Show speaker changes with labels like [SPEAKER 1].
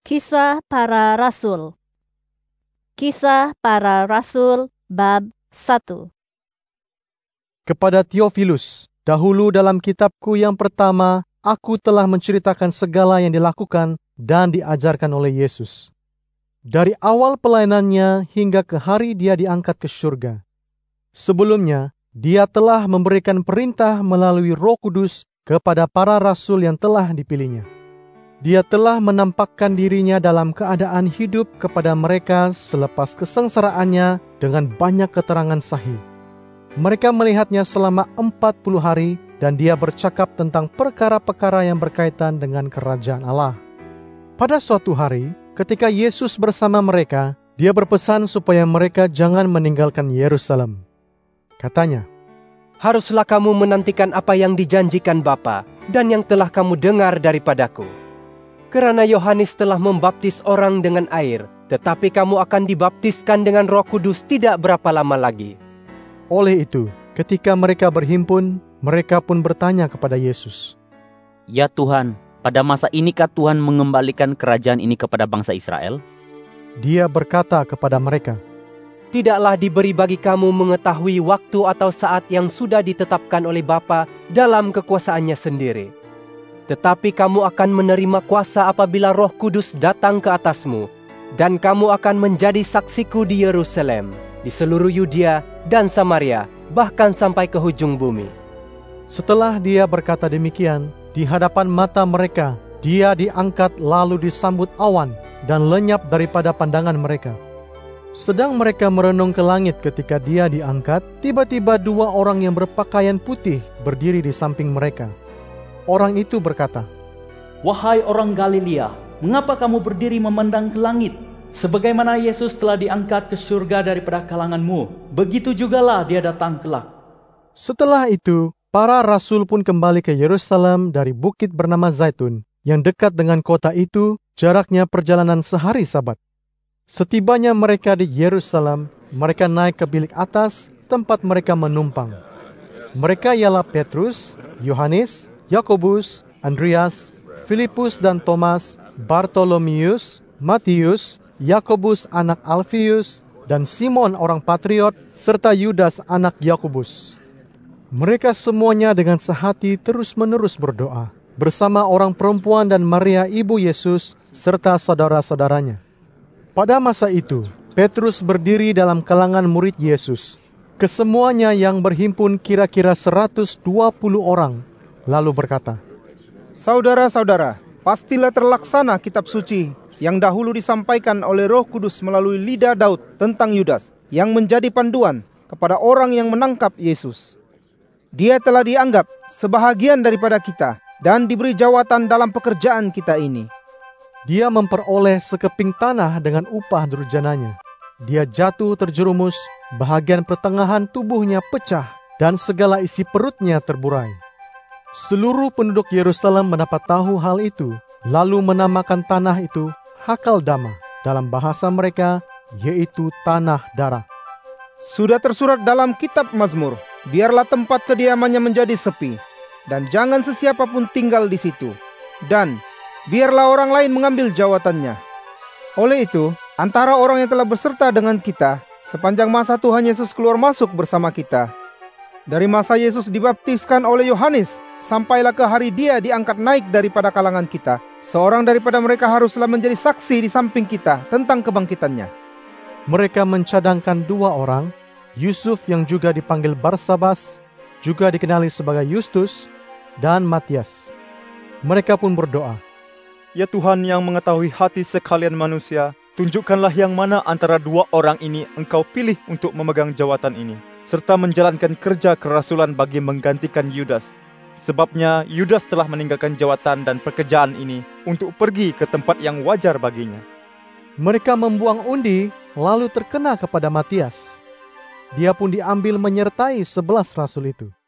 [SPEAKER 1] Kisah Para Rasul. Kisah Para Rasul bab 1.
[SPEAKER 2] Kepada Theophilus, dahulu dalam kitabku yang pertama, aku telah menceritakan segala yang dilakukan dan diajarkan oleh Yesus. Dari awal pelayanannya hingga ke hari dia diangkat ke surga. Sebelumnya, dia telah memberikan perintah melalui Roh Kudus kepada para rasul yang telah dipilihnya. Dia telah menampakkan dirinya dalam keadaan hidup kepada mereka selepas kesengsaraannya dengan banyak keterangan sahih. Mereka melihatnya selama 40 hari dan dia bercakap tentang perkara-perkara yang berkaitan dengan kerajaan Allah. Pada suatu hari, ketika Yesus bersama mereka, dia berpesan supaya mereka jangan meninggalkan Yerusalem. Katanya,
[SPEAKER 3] "Haruslah kamu menantikan apa yang dijanjikan Bapa dan yang telah kamu dengar daripadaku. Karena Yohanes telah membaptis orang dengan air, tetapi kamu akan dibaptiskan dengan Roh Kudus tidak berapa lama lagi."
[SPEAKER 2] Oleh itu, ketika mereka berhimpun, mereka pun bertanya kepada Yesus,
[SPEAKER 4] "Ya Tuhan, pada masa inikah Tuhan mengembalikan kerajaan ini kepada bangsa Israel?"
[SPEAKER 2] Dia berkata kepada mereka,
[SPEAKER 3] "Tidaklah diberi bagi kamu mengetahui waktu atau saat yang sudah ditetapkan oleh Bapa dalam kekuasaannya sendiri. Tetapi kamu akan menerima kuasa apabila Roh Kudus datang ke atasmu, dan kamu akan menjadi saksiku di Yerusalem, di seluruh Yudea dan Samaria, bahkan sampai ke ujung bumi."
[SPEAKER 2] Setelah dia berkata demikian, di hadapan mata mereka, dia diangkat lalu disambut awan dan lenyap daripada pandangan mereka. Sedang mereka merenung ke langit ketika dia diangkat, tiba-tiba dua orang yang berpakaian putih berdiri di samping mereka. Orang itu berkata,
[SPEAKER 5] "Wahai orang Galilea, mengapa kamu berdiri memandang ke langit? Sebagaimana Yesus telah diangkat ke surga daripada kalanganmu, begitu jugalah dia datang kelak."
[SPEAKER 2] Setelah itu, para rasul pun kembali ke Yerusalem dari bukit bernama Zaitun, yang dekat dengan kota itu, jaraknya perjalanan sehari Sabat. Setibanya mereka di Yerusalem, mereka naik ke bilik atas, tempat mereka menumpang. Mereka ialah Petrus, Yohanes, Yakobus, Andreas, Filipus dan Thomas, Bartolomeus, Matius, Yakobus anak Alfius, dan Simon orang Patriot, serta Yudas anak Yakobus. Mereka semuanya dengan sehati terus-menerus berdoa, bersama orang perempuan dan Maria ibu Yesus, serta saudara-saudaranya. Pada masa itu, Petrus berdiri dalam kalangan murid Yesus. Kesemuanya yang berhimpun kira-kira 120 orang, lalu berkata,
[SPEAKER 6] "Saudara-saudara, pastilah terlaksana kitab suci yang dahulu disampaikan oleh Roh Kudus melalui lidah Daud tentang Yudas yang menjadi panduan kepada orang yang menangkap Yesus. Dia telah dianggap sebahagian daripada kita dan diberi jawatan dalam pekerjaan kita ini.
[SPEAKER 2] Dia memperoleh sekeping tanah dengan upah durjananya. Dia jatuh terjerumus, bahagian pertengahan tubuhnya pecah, dan segala isi perutnya terburai. Seluruh penduduk Yerusalem mendapat tahu hal itu, lalu menamakan tanah itu Hakaldama, dalam bahasa mereka, yaitu tanah darah.
[SPEAKER 6] Sudah tersurat dalam kitab Mazmur, biarlah tempat kediamannya menjadi sepi, dan jangan sesiapa pun tinggal di situ, dan biarlah orang lain mengambil jawatannya. Oleh itu, antara orang yang telah beserta dengan kita, sepanjang masa Tuhan Yesus keluar masuk bersama kita, dari masa Yesus dibaptiskan oleh Yohanes, sampailah ke hari dia diangkat naik daripada kalangan kita, seorang daripada mereka haruslah menjadi saksi di samping kita tentang kebangkitannya."
[SPEAKER 2] Mereka mencadangkan dua orang, Yusuf yang juga dipanggil Barsabas, juga dikenali sebagai Justus, dan Matias. Mereka pun berdoa,
[SPEAKER 7] "Ya Tuhan yang mengetahui hati sekalian manusia, tunjukkanlah yang mana antara dua orang ini Engkau pilih untuk memegang jawatan ini, serta menjalankan kerja kerasulan bagi menggantikan Yudas. Sebabnya Yudas telah meninggalkan jawatan dan pekerjaan ini untuk pergi ke tempat yang wajar baginya."
[SPEAKER 2] Mereka membuang undi, lalu terkena kepada Matias. Dia pun diambil menyertai 11 rasul itu.